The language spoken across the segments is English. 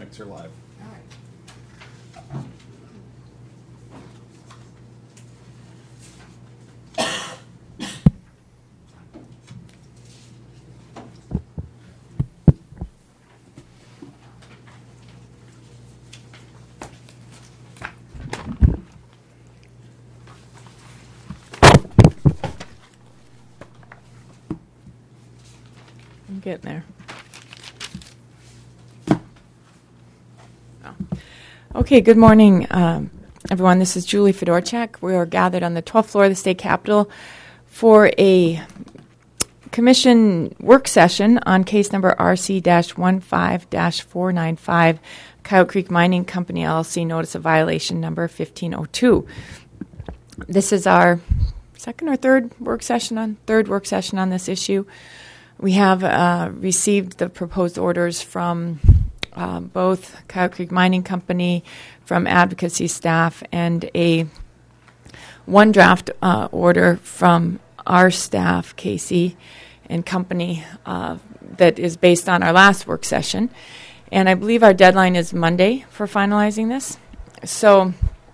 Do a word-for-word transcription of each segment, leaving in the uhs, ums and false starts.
Mics are live. All right. I'm getting there. Oh. Okay, good morning, um, everyone. This is Julie Fedorchak. We are gathered on the twelfth floor of the State Capitol for a commission work session on case number R C fifteen four ninety-five, Coyote Creek Mining Company, L L C, notice of violation number fifteen oh two. This is our second or third work session on third work session on this issue. We have uh, received the proposed orders from uh, both Coyote Creek Mining Company, from advocacy staff, and a one draft uh, order from our staff, Casey and Company, uh, that is based on our last work session. And I believe our deadline is Monday for finalizing this. So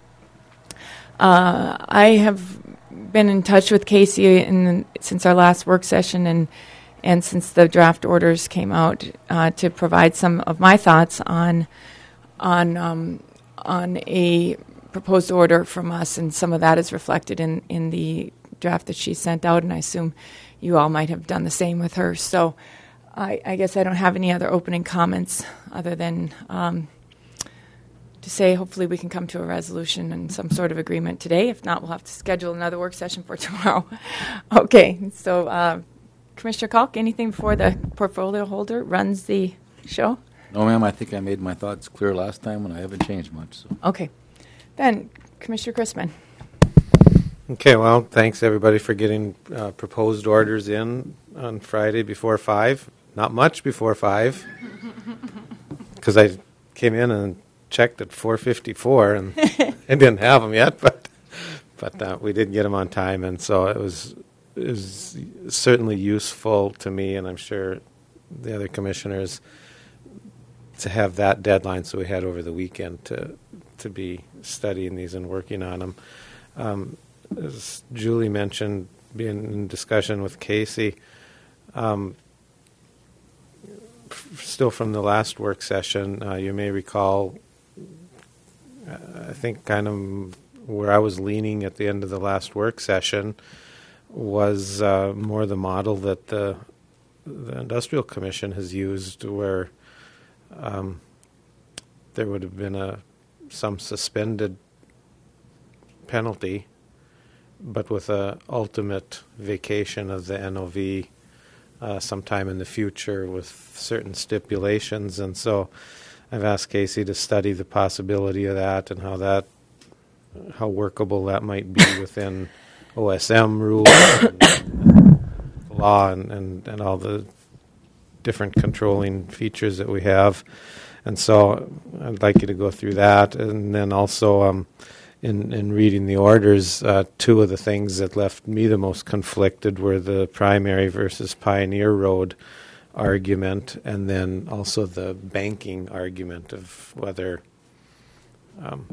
uh, I have been in touch with Casey in the, since our last work session, and And since the draft orders came out, uh, to provide some of my thoughts on on um, on a proposed order from us, and some of that is reflected in, in the draft that she sent out, and I assume you all might have done the same with her. So I, I guess I don't have any other opening comments other than um, to say hopefully we can come to a resolution and some sort of agreement today. If not, we'll have to schedule another work session for tomorrow. Okay, so... Uh, Commissioner Kalk, anything before the portfolio holder runs the show? No, ma'am. I think I made my thoughts clear last time, and I haven't changed much. So. Okay. Then, Commissioner Chrisman. Okay, well, thanks, everybody, for getting uh, proposed orders in on Friday before five. Not much before five, because I came in and checked at four fifty-four, and I didn't have them yet, but but uh, we did get them on time, and so it was... is certainly useful to me, and I'm sure the other commissioners, to have that deadline so we had over the weekend to to be studying these and working on them. Um, as Julie mentioned, being in discussion with Casey, um, f- still from the last work session, uh, you may recall, uh, I think kind of where I was leaning at the end of the last work session was uh, more the model that the the Industrial Commission has used, where um, there would have been a some suspended penalty, but with a ultimate vacation of the N O V uh, sometime in the future with certain stipulations. And so I've asked Casey to study the possibility of that and how that how workable that might be within O S M rules and law and, and, and all the different controlling features that we have. And so I'd like you to go through that. And then also um, in, in reading the orders, uh, two of the things that left me the most conflicted were the primary versus Pioneer Road argument, and then also the banking argument of whether... Um,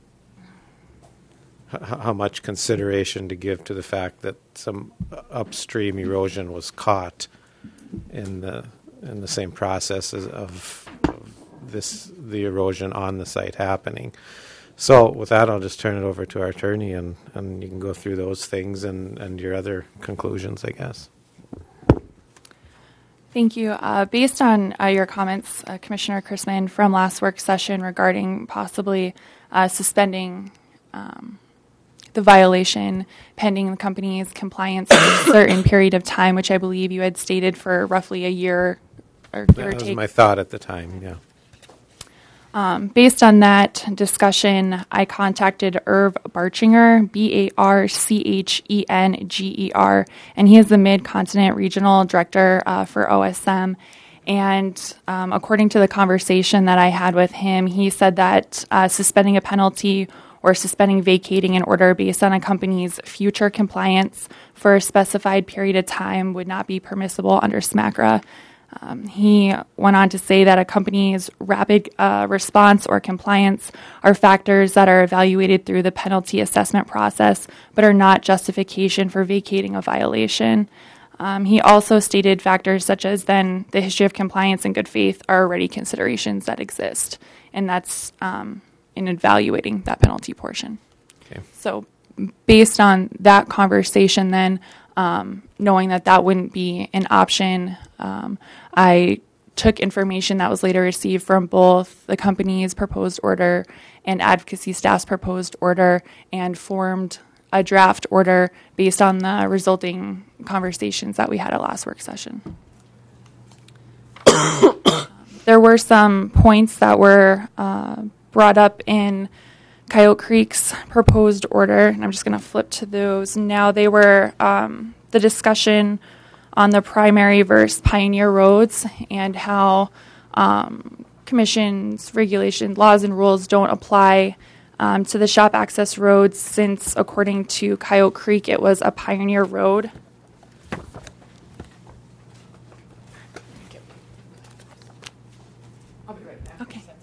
how much consideration to give to the fact that some upstream erosion was caught in the in the same process as of, of this the erosion on the site happening. So with that, I'll just turn it over to our attorney, and, and you can go through those things and, and your other conclusions, I guess. Thank you. Uh, based on uh, your comments, uh, Commissioner Chrisman, from last work session regarding possibly uh, suspending um, the violation pending the company's compliance for a certain period of time, which I believe you had stated for roughly a year or give or That was take. my thought at the time, yeah. Um, based on that discussion, I contacted Irv Barchinger, B A R C H E N G E R, and he is the Mid-Continent Regional Director uh, for O S M. And um, according to the conversation that I had with him, he said that uh, suspending a penalty or suspending vacating an order based on a company's future compliance for a specified period of time would not be permissible under SMACRA. Um, he went on to say that a company's rapid uh, response or compliance are factors that are evaluated through the penalty assessment process, but are not justification for vacating a violation. Um, he also stated factors such as then the history of compliance and good faith are already considerations that exist, and that's um, in evaluating that penalty portion. Okay. So based on that conversation then, um, knowing that that wouldn't be an option, um, I took information that was later received from both the company's proposed order and advocacy staff's proposed order and formed a draft order based on the resulting conversations that we had at last work session. There were some points that were uh, brought up in Coyote Creek's proposed order, and I'm just going to flip to those. Now they were um, the discussion on the primary versus pioneer roads and how um, commission's regulation, laws and rules don't apply um, to the shop access roads since, according to Coyote Creek, it was a pioneer road. I'll be right back. Okay.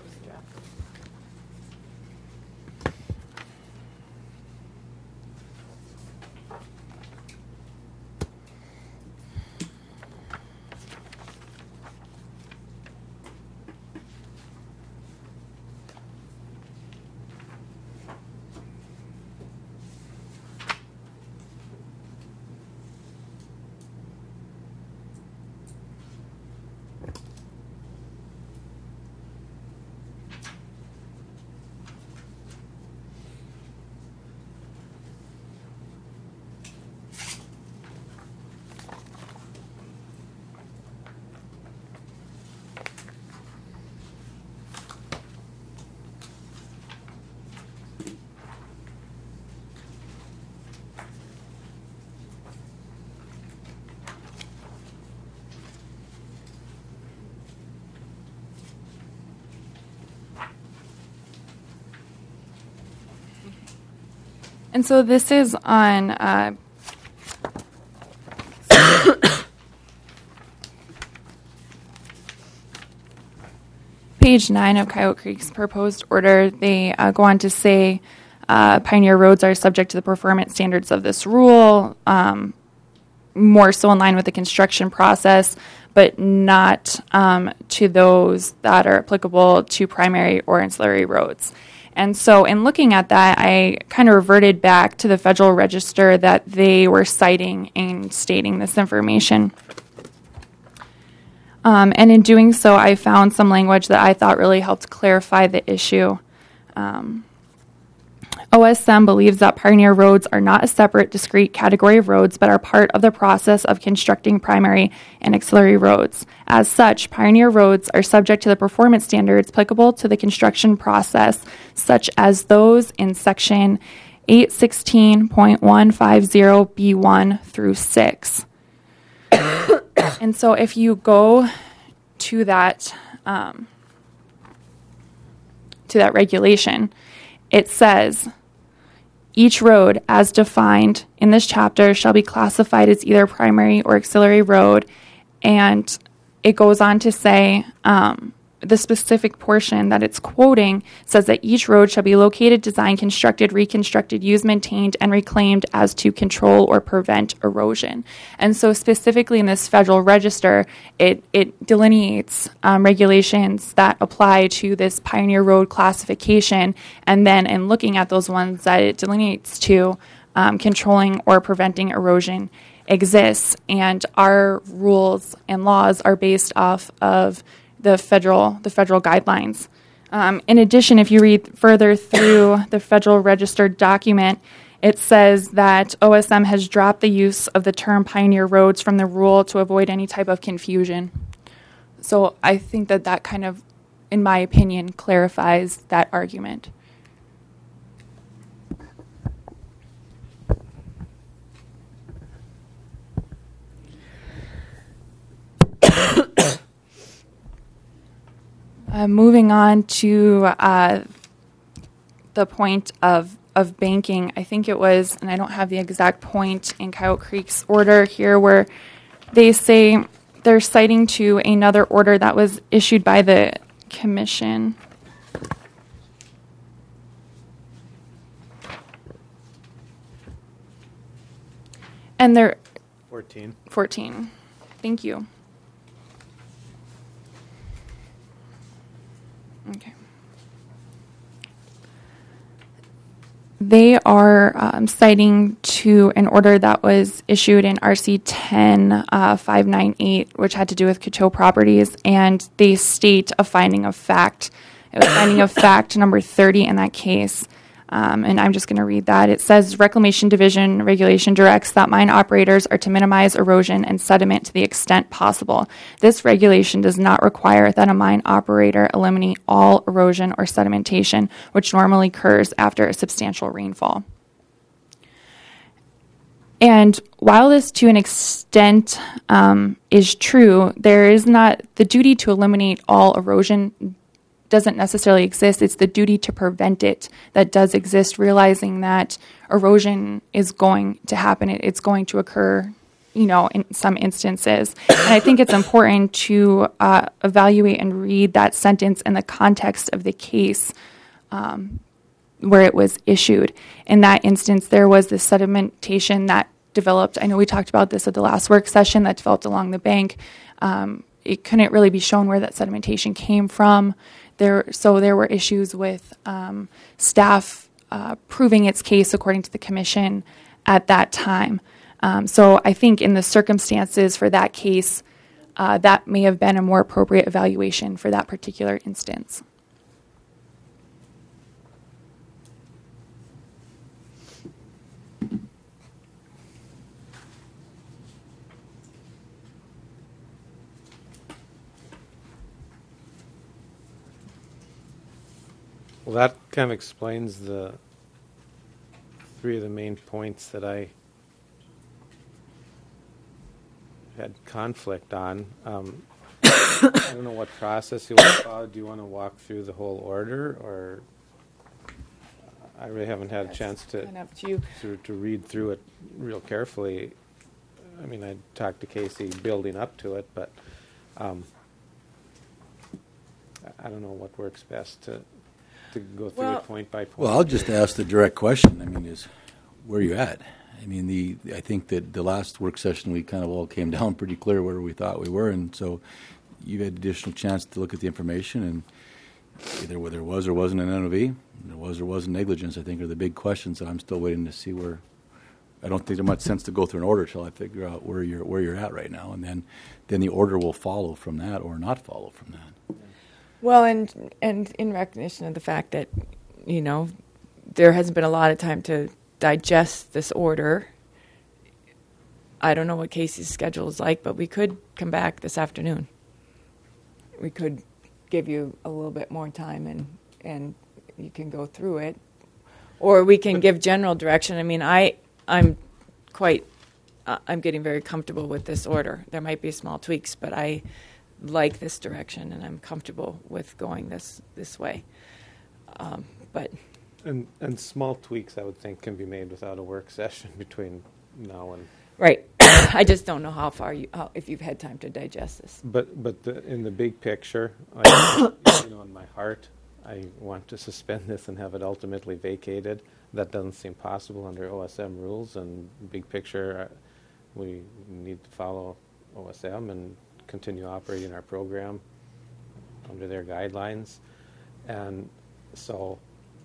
And so this is on uh, page nine of Coyote Creek's proposed order. They uh, go on to say uh, pioneer roads are subject to the performance standards of this rule, um, more so in line with the construction process, but not um, to those that are applicable to primary or ancillary roads. And so in looking at that, I kind of reverted back to the Federal Register that they were citing and stating this information. Um, and in doing so, I found some language that I thought really helped clarify the issue. Um, O S M believes that pioneer roads are not a separate, discrete category of roads, but are part of the process of constructing primary and auxiliary roads. As such, pioneer roads are subject to the performance standards applicable to the construction process, such as those in Section eight sixteen point one fifty B one through six. And so if you go to that, um, to that regulation, it says, each road as defined in this chapter shall be classified as either primary or auxiliary road. And it goes on to say, um, the specific portion that it's quoting says that each road shall be located, designed, constructed, reconstructed, used, maintained, and reclaimed as to control or prevent erosion. And so specifically in this Federal Register, it, it delineates um, regulations that apply to this pioneer road classification, and then in looking at those ones that it delineates to um, controlling or preventing erosion exists. And our rules and laws are based off of the federal the federal guidelines. Um, in addition, if you read further through the Federal Register document, it says that O S M has dropped the use of the term pioneer roads from the rule to avoid any type of confusion. So I think that that kind of, in my opinion, clarifies that argument. Uh, moving on to uh, the point of, of banking, I think it was, and I don't have the exact point in Coyote Creek's order here, where they say they're citing to another order that was issued by the commission. And they're fourteen. fourteen. Thank you. Okay. They are um, citing to an order that was issued in R C ten five ninety-eight, which had to do with Coteau Properties, and they state a finding of fact. It was finding of fact number thirty in that case. Um, and I'm just going to read that. It says, Reclamation Division regulation directs that mine operators are to minimize erosion and sediment to the extent possible. This regulation does not require that a mine operator eliminate all erosion or sedimentation, which normally occurs after a substantial rainfall. And while this to an extent um, is true, there is not the duty to eliminate all erosion doesn't necessarily exist. It's the duty to prevent it that does exist, realizing that erosion is going to happen. It, it's going to occur, you know, in some instances. And I think it's important to uh, evaluate and read that sentence in the context of the case um, where it was issued. In that instance, there was this sedimentation that developed. I know we talked about this at the last work session that developed along the bank. Um, it couldn't really be shown where that sedimentation came from. There, so there were issues with um, staff uh, proving its case according to the commission at that time. Um, so I think in the circumstances for that case, uh, that may have been a more appropriate evaluation for that particular instance. Well, that kind of explains the three of the main points that I had conflict on. Um, I don't know what process you want to follow. Do you want to walk through the whole order, or I really haven't had a chance to, Kind of up to you. to to read through it real carefully. I mean, I talked to Casey building up to it, but um, I don't know what works best to. To go through Well- it point by point. Well, I'll just ask the direct question. I mean, is where are you at? I mean, the I think that the last work session we kind of all came down pretty clear where we thought we were, and so you had additional chance to look at the information and either whether there was or wasn't an N O V, there was or wasn't negligence. I think are the big questions that I'm still waiting to see where. I don't think there's much sense to go through an order till I figure out where you're where you're at right now, and then then the order will follow from that or not follow from that. Well, and and in recognition of the fact that, you know, there hasn't been a lot of time to digest this order. I don't know what Casey's schedule is like, but we could come back this afternoon. We could give you a little bit more time, and and you can go through it, or we can give general direction. I mean, I I'm quite uh, I'm getting very comfortable with this order. There might be small tweaks, but I like this direction, and I'm comfortable with going this this way. Um, but And and small tweaks, I would think, can be made without a work session between now and. right, I just don't know how far you how, if you've had time to digest this. But but the, in the big picture, I, you know, in my heart, I want to suspend this and have it ultimately vacated. That doesn't seem possible under O S M rules. And big picture, uh, we need to follow O S M and continue operating our program under their guidelines. And so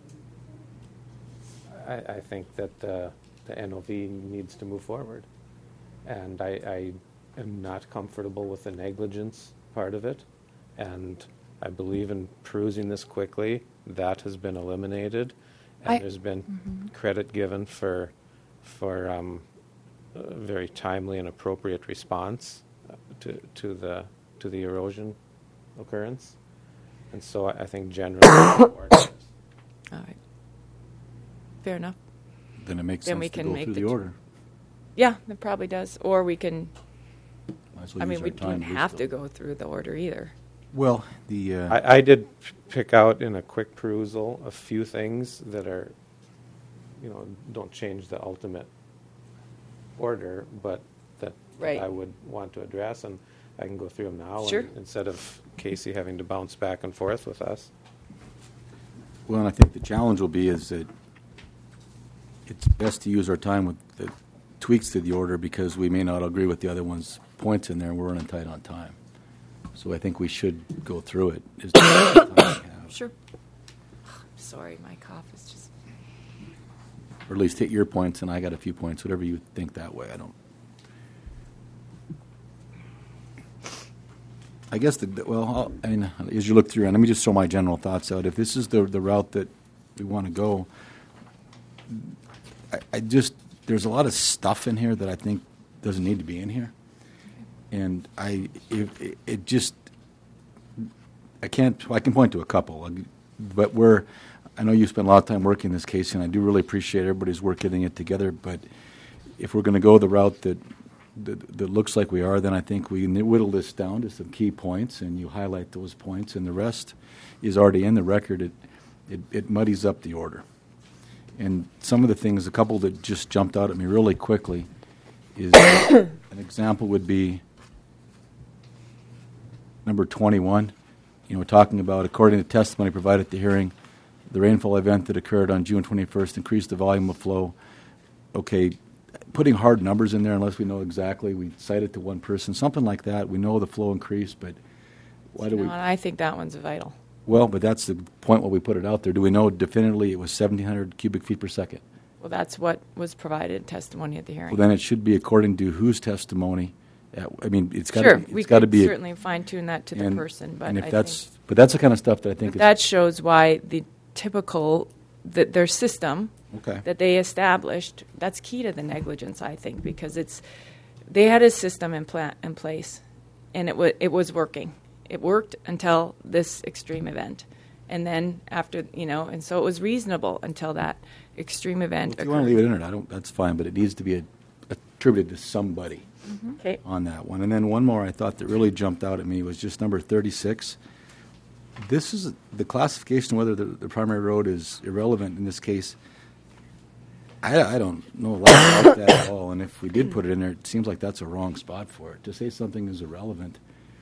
I, I think that uh, the N O V needs to move forward. And I, I am not comfortable with the negligence part of it. And I believe in perusing this quickly. That has been eliminated. And I- there's been mm-hmm. credit given for, for um, a very timely and appropriate response uh, to, to the to the erosion occurrence. And so I, I think generally All right, fair enough. Then it makes Then sense we to can go make through the the ch- order. Yeah, it probably does. Or we can. Might as well I mean, use we our don't time have to wisely. go through the order either. Well, the uh, I, I did p- pick out in a quick perusal a few things that are, you know, don't change the ultimate order, but that Right. I would want to address. And I can go through them now Sure. and, instead of Casey having to bounce back and forth with us. Well, and I think the challenge will be is that it's best to use our time with the tweaks to the order because we may not agree with the other one's points in there, and we're running tight on time. So I think we should go through it. As much time we have. Sure. Sorry, my cough is just... Or at least hit your points, and I got a few points, whatever you think that way. I don't. I guess, the well, I'll, I mean, as you look through, and let me just throw my general thoughts out. If this is the, the route that we want to go, I, I just, there's a lot of stuff in here that I think doesn't need to be in here. And I, if, it, it just, I can't, I can point to a couple, but we're, I know you spent a lot of time working this case, and I do really appreciate everybody's work getting it together, but if we're going to go the route that, that that looks like we are, then I think we whittle this down to some key points, and you highlight those points, and the rest is already in the record. It, it, it muddies up the order. And some of the things, a couple that just jumped out at me really quickly, is an example would be number twenty-one. You know, talking about, according to testimony provided at the hearing, the rainfall event that occurred on June twenty-first increased the volume of flow. Okay, putting hard numbers in there unless we know exactly, we cite it to one person, something like that. We know the flow increased, but why do No, we? I think that one's vital. Well, but that's the point when we put it out there. Do we know definitively it was seventeen hundred cubic feet per second? Well, that's what was provided in testimony at the hearing. Well, then it should be according to whose testimony. Uh, I mean, it's got Sure, to we it's got to could be. certainly fine-tune that to the and- person, but and if I that's, think but that's the kind of stuff that I think is that shows why the typical, that their system okay. that they established, that's key to the negligence, I think, because it's, they had a system in, pla- in place, and it, wa- it was working. It worked until this extreme event. And then after, you know, and so it was reasonable until that extreme event If you want to occurred. leave it in it, I don't. That's fine, but it needs to be a, attributed to somebody Okay. on that one. And then one more I thought that really jumped out at me was just number thirty-six. This is the classification whether the, the primary road is irrelevant in this case. I, I don't know a lot about that at all. And if we did put it in there, it seems like that's a wrong spot for it. To say something is irrelevant,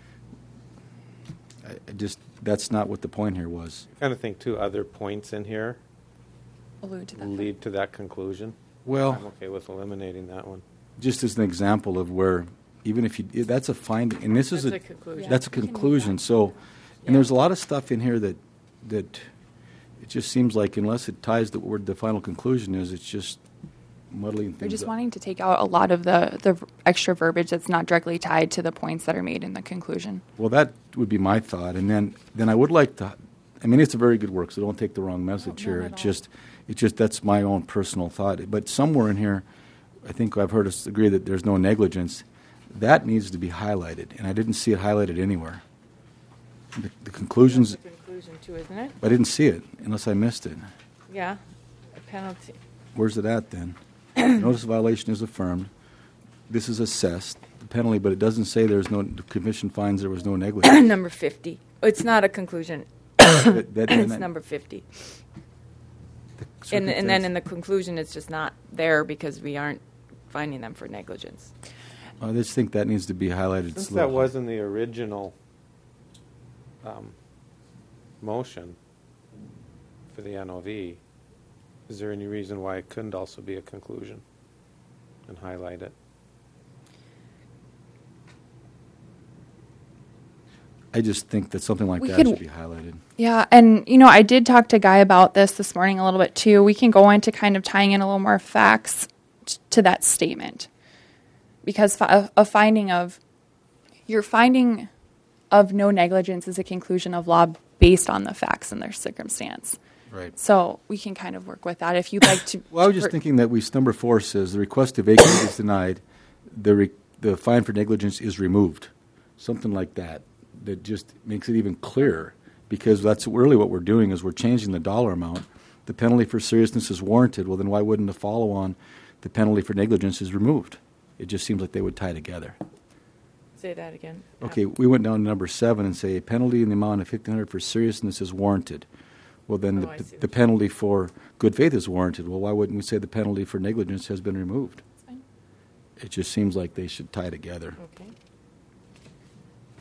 I, I just that's not what the point here was. I kind of think two other points in here Allude to that. lead to that conclusion. Well, I'm okay with eliminating that one. just as an example of where, even if you, that's a finding, and this is That's a, a conclusion. that's a We can make conclusion. that. So, and Yeah. there's a lot of stuff in here that, that it just seems like unless it ties to where the final conclusion is, it's just muddling things We're just up. wanting to take out a lot of the, the extra verbiage that's not directly tied to the points that are made in the conclusion. Well, that would be my thought, and then, then I would like to, I mean, it's a very good work, so don't take the wrong message No, here. not It at all. just, it just, that's my own personal thought. But somewhere in here, I think I've heard us agree that there's no negligence. That needs to be highlighted, and I didn't see it highlighted anywhere. The, the conclusions, That's a conclusion too, isn't it? I didn't see it unless I missed it. Yeah. A penalty. Where's it at then? Notice of violation is affirmed. This is assessed, the penalty, but it doesn't say there's no, the commission finds there was no negligence. Number fifty. It's not a conclusion. That- that- and It's that- number fifty. the And, and then circumstance- in the conclusion, it's just not there because we aren't finding them for negligence. I just think that needs to be highlighted. Since slowly. that wasn't the original um, motion for the N O V, is there any reason why it couldn't also be a conclusion and highlight it? I just think that something like We that could- should be highlighted. Yeah, and you know, I did talk to Guy about this this morning a little bit too. We can go into kind of tying in a little more facts t- to that statement, because fi- a, a finding of your finding of no negligence is a conclusion of law based on the facts and their circumstance. Right. So we can kind of work with that if you'd like to. Well, I was just per- thinking that we, number four says the request to vacate is denied, the re, the fine for negligence is removed, something like that. That just makes it even clearer, because that's really what we're doing is we're changing the dollar amount. The penalty for seriousness is warranted. Well, then why wouldn't the follow-on, the penalty for negligence is removed? It just seems like they would tie together. Say that again. Okay, we went down to number seven and say a penalty in the amount of fifteen hundred for seriousness is warranted. Well, then Oh, I the, see what the you- penalty for good faith is warranted. Well, why wouldn't we say the penalty for negligence has been removed? That's fine. It just seems like they should tie together. Okay.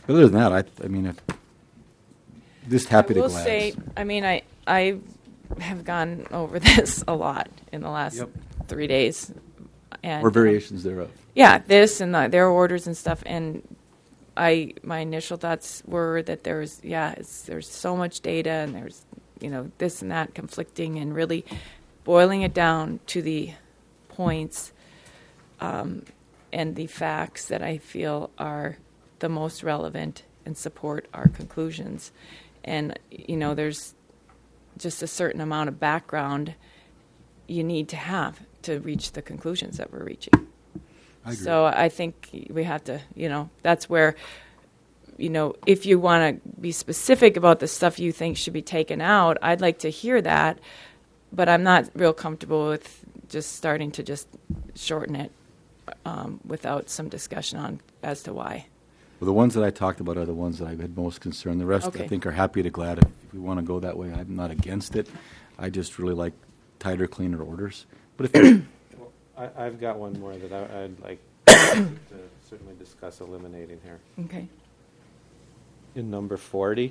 But other than that, I, I mean, if, just happy I to will glance. say, I mean, I I have gone over this a lot in the last Yep. three days, and Or variations thereof. yeah, this and the, their orders and stuff. And I, my initial thoughts were that there's, yeah, it's, there's so much data and there's, you know, this and that conflicting, and really boiling it down to the points um, and the facts that I feel are the most relevant and support our conclusions. And, you know, there's just a certain amount of background you need to have to reach the conclusions that we're reaching. I agree. So I think we have to, you know, that's where, you know, if you want to be specific about the stuff you think should be taken out, I'd like to hear that, but I'm not real comfortable with just starting to just shorten it um, without some discussion on as to why. Well, the ones that I talked about are the ones that I had most concern. The rest, Okay. I think, are happy to glad if, if we want to go that way. I'm not against it. I just really like tighter, cleaner orders. But if you- Well, I, I've got one more that I, I'd like to certainly discuss eliminating here. Okay. In number forty,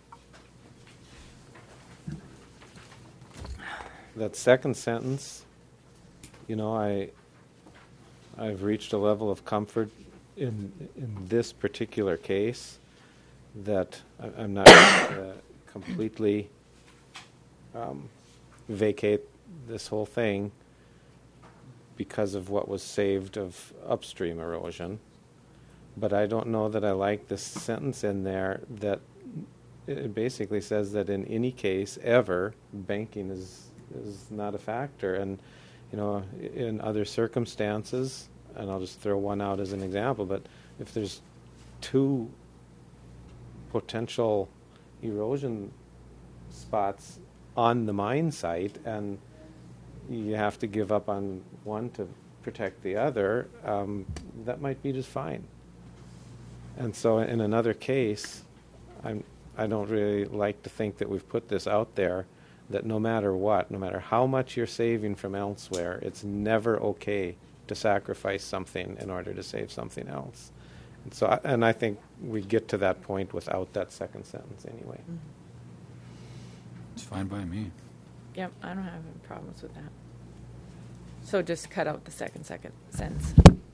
that second sentence, you know, I, I've reached a level of comfort in in this particular case that I, I'm not uh, completely um, vacate this whole thing because of what was saved of upstream erosion. But I don't know that I like this sentence in there that it basically says that in any case ever, banking is is not a factor. And, you know, in other circumstances, and I'll just throw one out as an example, but if there's two potential erosion spots on the mine site and you have to give up on one to protect the other, um, that might be just fine. And so in another case, I'm, I don't really like to think that we've put this out there, that no matter what, no matter how much you're saving from elsewhere, it's never okay to sacrifice something in order to save something else. And so, I, and I think we get to that point without that second sentence anyway. Mm-hmm. it's fine by me. Yep, I don't have any problems with that. So just cut out the second second sentence.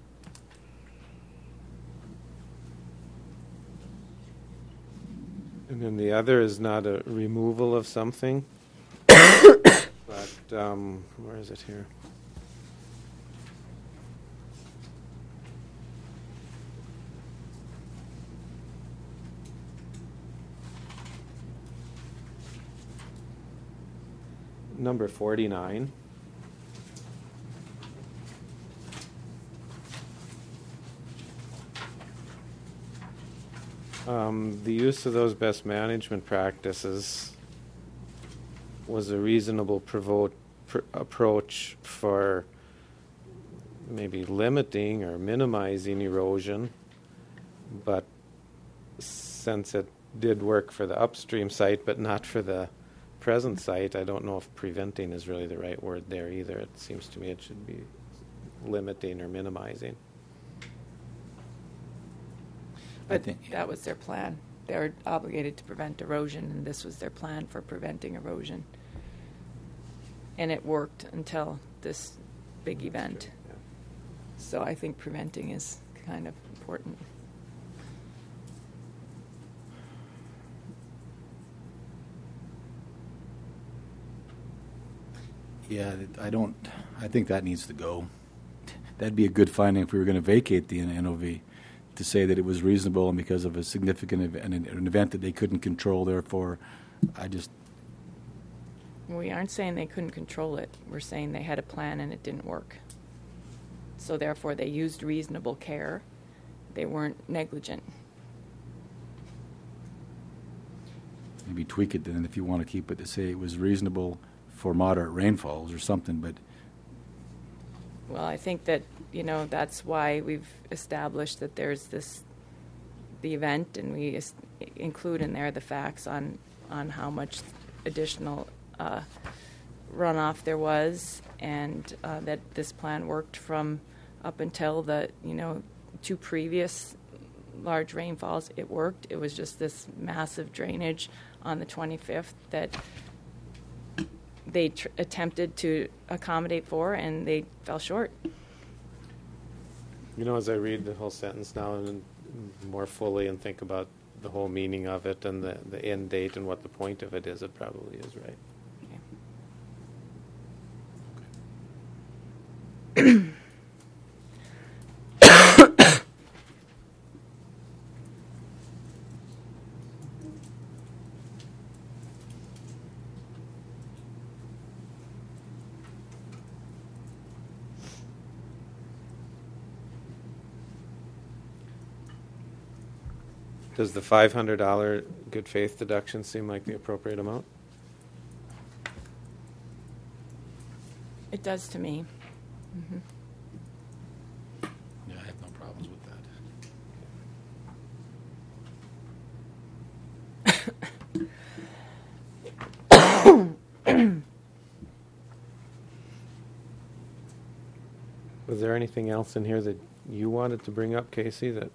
And then the other is not a removal of something, but um, where is it here? Number forty-nine. Um, the use of those best management practices was a reasonable provo- pr- approach for maybe limiting or minimizing erosion, but since it did work for the upstream site but not for the present site, I don't know if preventing is really the right word there either. It seems to me it should be limiting or minimizing. I But think- that was their plan. They were obligated to prevent erosion, and this was their plan for preventing erosion. And it worked until this big event. Yeah. So I think preventing is kind of important. Yeah, it- I don't, I think that needs to go. That'd be a good finding if we were going to vacate the N O V, to say that it was reasonable and because of a significant event, an, an event that they couldn't control, therefore, I just, We aren't saying they couldn't control it. We're saying they had a plan and it didn't work. So therefore, they used reasonable care. They weren't negligent. maybe tweak it then if you want to keep it to say it was reasonable for moderate rainfalls or something, but Well, I think that, you know, that's why we've established that there's this, the event, and we is, include in there the facts on, on how much additional uh, runoff there was, and uh, that this plan worked from up until the, you know, two previous large rainfalls. It worked. It was just this massive drainage on the twenty-fifth that they tr- attempted to accommodate for, and they fell short. You know, as I read the whole sentence now and more fully and think about the whole meaning of it and the, the end date and what the point of it is, it probably is right. Okay. Does the five hundred dollars good faith deduction seem like the appropriate amount? It does to me. Mm-hmm. Yeah, I have no problems with that. Was there anything else in here that you wanted to bring up, Casey, that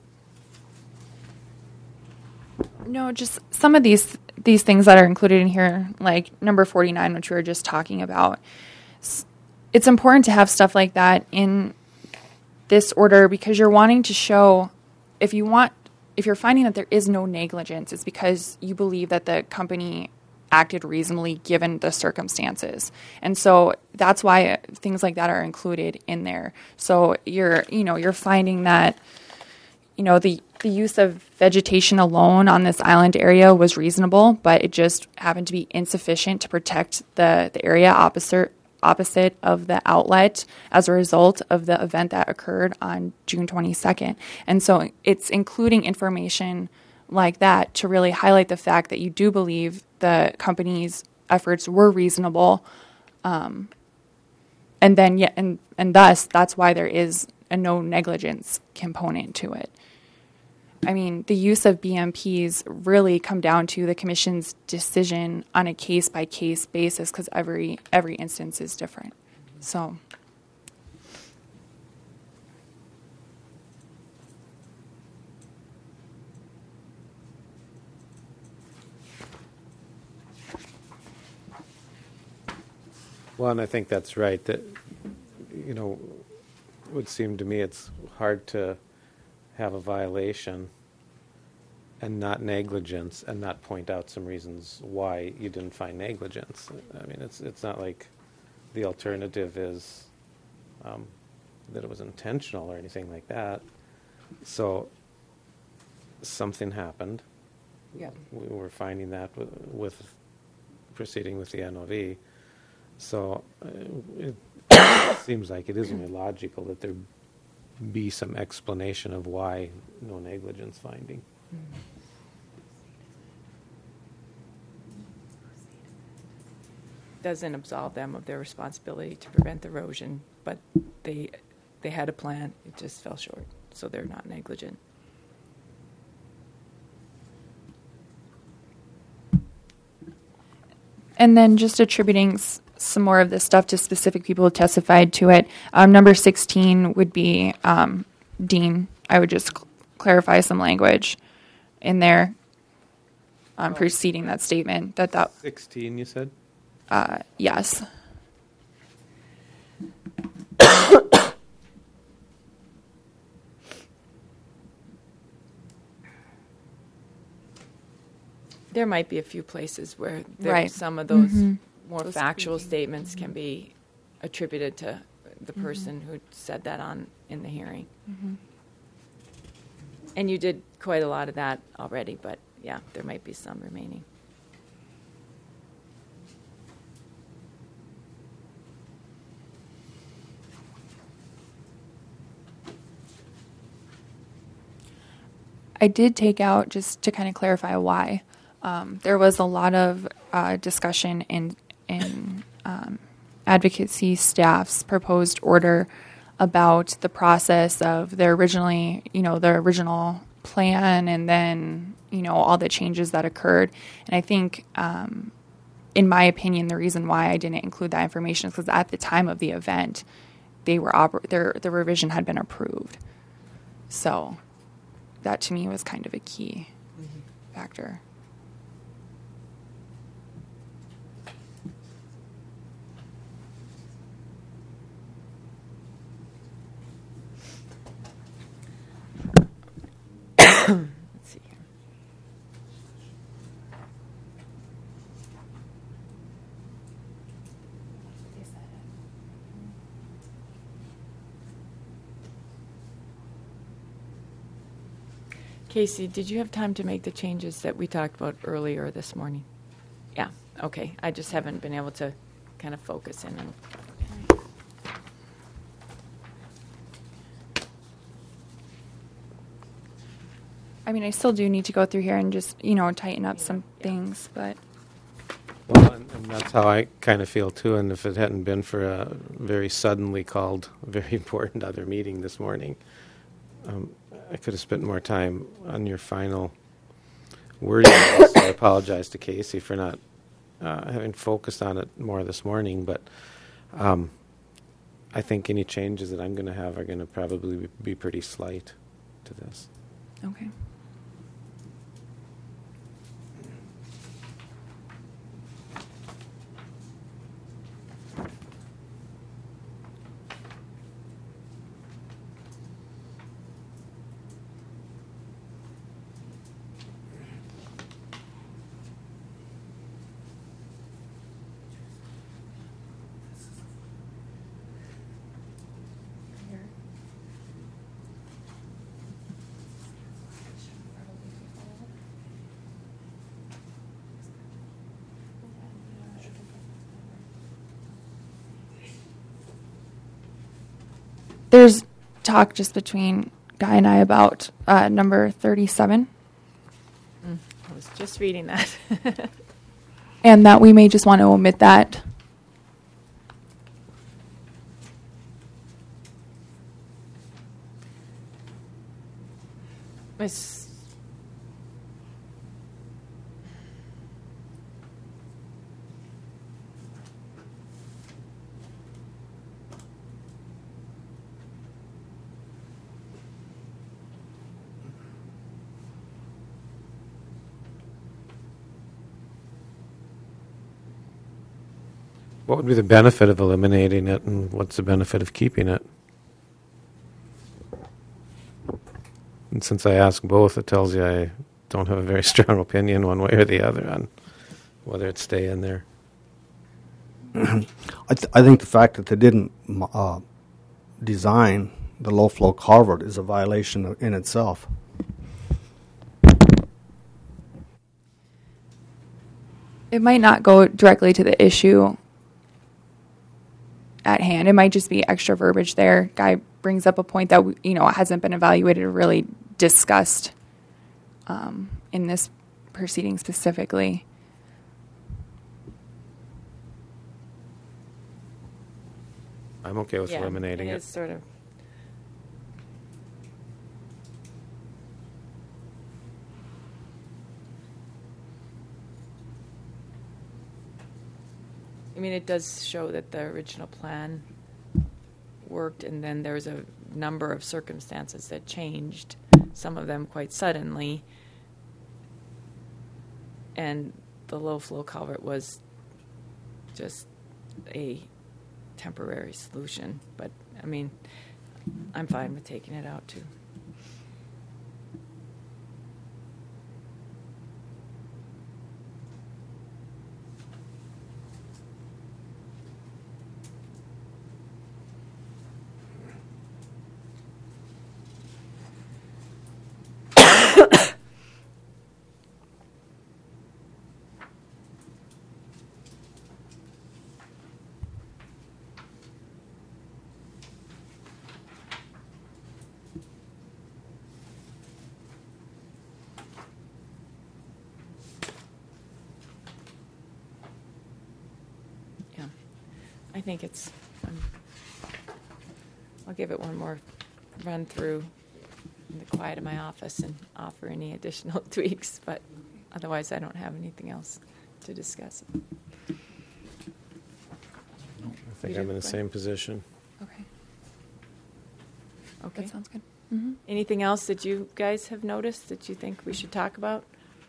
No, just some of these these things that are included in here, like number forty-nine, which we were just talking about. It's important to have stuff like that in this order because you're wanting to show if you want if you're finding that there is no negligence, it's because you believe that the company acted reasonably given the circumstances. And so that's why things like that are included in there. So you're, you know, you're finding that, you know, the, the use of vegetation alone on this island area was reasonable, but it just happened to be insufficient to protect the, the area opposite opposite of the outlet as a result of the event that occurred on June twenty-second. And so it's including information like that to really highlight the fact that you do believe the company's efforts were reasonable. Um, and then, yeah, and, and thus that's why there is a no negligence component to it. I mean, the use of B M Ps really come down to the commission's decision on a case-by-case basis because every every instance is different. So, well, and I think that's right. That, you know, it would seem to me it's hard to have a violation and not negligence and not point out some reasons why you didn't find negligence. I mean, it's it's not like the alternative is um, that it was intentional or anything like that. So something happened. Yeah. We were finding that with, with proceeding with the N O V. So uh, it seems like it is only logical that there be some explanation of why no negligence finding. Mm-hmm. Doesn't absolve them of their responsibility to prevent erosion, but they they had a plan. It just fell short, so they're not negligent. and then just attributing s- some more of this stuff to specific people who testified to it. Um, number sixteen would be um, Dean. I would just cl- clarify some language in there um, preceding that statement. That that sixteen, you said? uh, yes. There might be a few places where there, Right. some of those Mhm. more Those factual speaking. statements can be attributed to the person who said that on in the hearing. And you did quite a lot of that already, but yeah, there might be some remaining. I did take out, just to kind of clarify why, um, there was a lot of uh, discussion in in um, advocacy staff's proposed order about the process of the originally, you know, the original plan, and then, you know, all the changes that occurred. And I think, um, in my opinion, the reason why I didn't include that information is because at the time of the event, they were oper- their the revision had been approved. So that to me was kind of a key mm-hmm. factor. Let's see here. Casey, did you have time to make the changes that we talked about earlier this morning? Yeah, okay. I just haven't been able to kind of focus in on. I mean, I still do need to go through here and just, you know, tighten up some yeah. things, but. Well, and, and that's how I kind of feel too. And if it hadn't been for a very suddenly called, very important other meeting this morning, um, I could have spent more time on your final wording. So I apologize to Casey for not uh, having focused on it more this morning. But um, I think any changes that I'm going to have are going to probably be pretty slight to this. Okay. There's talk just between Guy and I about uh, number thirty-seven. Mm, I was just reading that. And that we may just want to omit that. Miss What would be the benefit of eliminating it, and what's the benefit of keeping it? And since I asked both, it tells you I don't have a very strong opinion one way or the other on whether it stay in there. I, th- I think the fact that they didn't uh, design the low-flow culvert is a violation of, in itself. It might not go directly to the issue at hand. It might just be extra verbiage there. Guy brings up a point that, you know, hasn't been evaluated or really discussed um, in this proceeding specifically. I'm okay with yeah, eliminating it. it. Is sort of. I mean, it does show that the original plan worked, and then there's a number of circumstances that changed, some of them quite suddenly, and the low-flow culvert was just a temporary solution. But, I mean, I'm fine with taking it out, too. I think it's, um, I'll give it one more run through in the quiet of my office and offer any additional tweaks, but otherwise I don't have anything else to discuss. I think I'm in the same position. Okay. Okay. That sounds good. Mm-hmm. Anything else that you guys have noticed that you think we should talk about?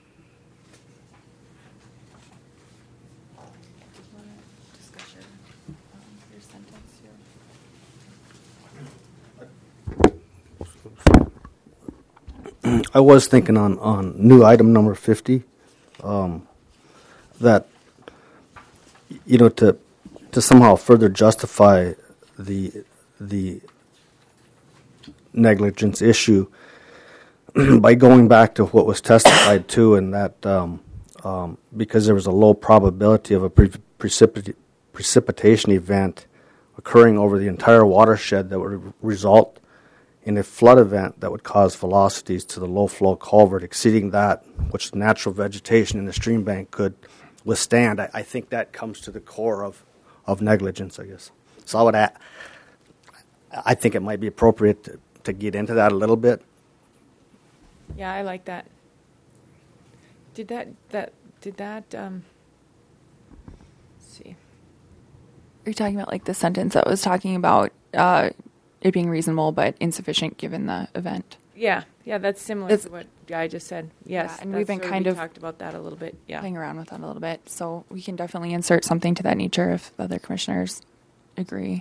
I was thinking on, on new item number fifty, um, that, you know, to to somehow further justify the the negligence issue by going back to what was testified to, and that um, um, because there was a low probability of a pre- precipita- precipitation event occurring over the entire watershed that would result in a flood event that would cause velocities to the low-flow culvert exceeding that which natural vegetation in the stream bank could withstand. I, I think that comes to the core of, of negligence, I guess. So I would add, I think it might be appropriate to, to get into that a little bit. Yeah, I like that. Did that, that, did that, um, let's see. Are you talking about like the sentence that was talking about uh, it being reasonable but insufficient given the event? Yeah, yeah, that's similar It's- to what Guy just said. Yes, Yeah, and that's we've been where kind we of talked about that a little bit. Yeah, Playing around with that a little bit. So we can definitely insert something to that nature if the other commissioners agree.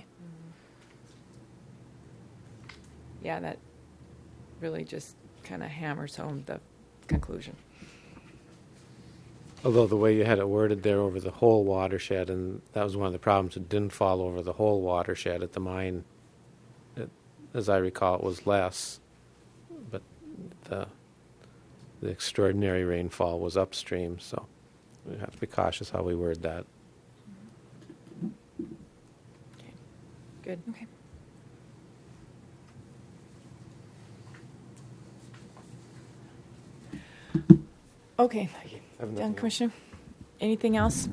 yeah, that really just kind of hammers home the conclusion. Although the way you had it worded there over the whole watershed, and that was one of the problems, it didn't fall over the whole watershed at the mine. It, as I recall, it was less, but the the extraordinary rainfall was upstream, so we have to be cautious how we word that. Good. Okay. Okay, Have done, nothing Commissioner. Anything else,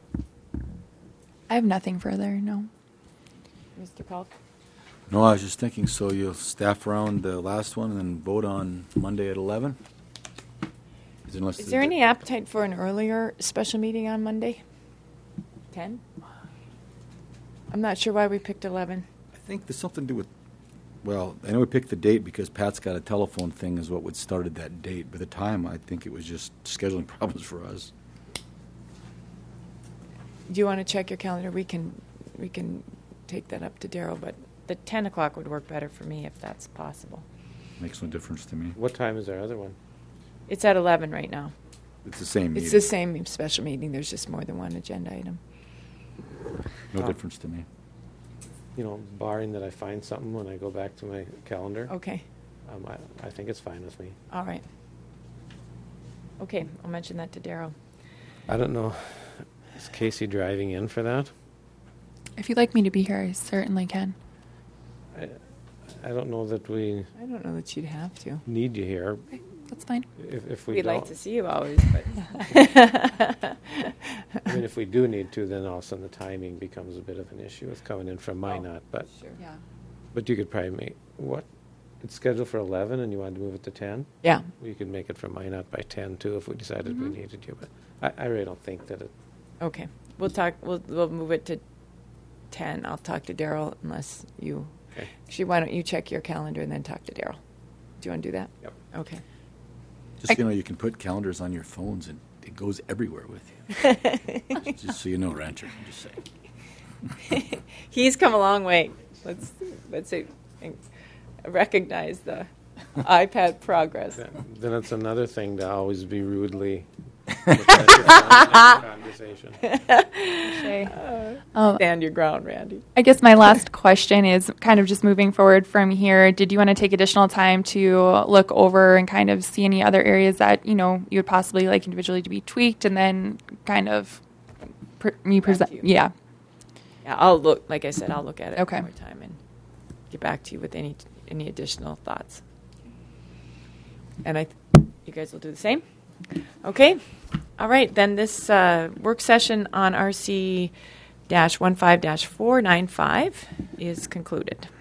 I have nothing further, no. Mister Polk? No, I was just thinking, so you'll staff around the last one and then vote on Monday at eleven? Is, unless Is there any appetite for an earlier special meeting on Monday? Ten? I'm not sure why we picked eleven. I think there's something to do with, well, I know we picked the date because Pat's got a telephone thing is what would started that date. By the time, I think it was just scheduling problems for us. Do you want to check your calendar? We can, we can take that up to Daryl, but the ten o'clock would work better for me if that's possible. Makes no difference to me. What time is our other one? It's at eleven right now. It's the same meeting. It's the same special meeting. There's just more than one agenda item. No Oh. difference to me. You know, barring that I find something when I go back to my calendar, Okay, um, I, I think it's fine with me. all right. Okay, I'll mention that to Daryl. I don't know. Is Casey driving in for that? If you'd like me to be here, I certainly can. I, I don't know that we I don't know that you'd have to. need you here. Okay, that's fine. If, if we We'd don't, like to see you always, but I mean, if we do need to, then all of a sudden the timing becomes a bit of an issue with coming in from Minot. But sure. Yeah. but you could probably make what? It's scheduled for eleven, and you wanted to move it to ten. Yeah, You could make it from Minot by ten too, if we decided Mhm. we needed you. But I, I really don't think that it. okay. We'll talk, we'll, we'll move it to ten. I'll talk to Daryl unless you, Okay. actually, why don't you check your calendar and then talk to Daryl? Do you want to do that? Yep. Okay. Just, I- you know, you can put calendars on your phones and it goes everywhere with you. Just so you know, Rancher, I'm just saying. He's come a long way. Let's, let's say, recognize the iPad progress. Then, then it's another thing to always be rudely. conversation. Um, Stand your ground, Randy. I guess my last question is kind of just moving forward from here. Did you want to take additional time to look over and kind of see any other areas that, you know, you would possibly like individually to be tweaked and then kind of pr- me present? you. Yeah. Yeah, I'll look, like I said, I'll look at it Okay. one more time and get back to you with any any additional thoughts. And I, th- you guys will do the same? Okay. All right, then this uh, work session on R C dash one five dash four nine five is concluded.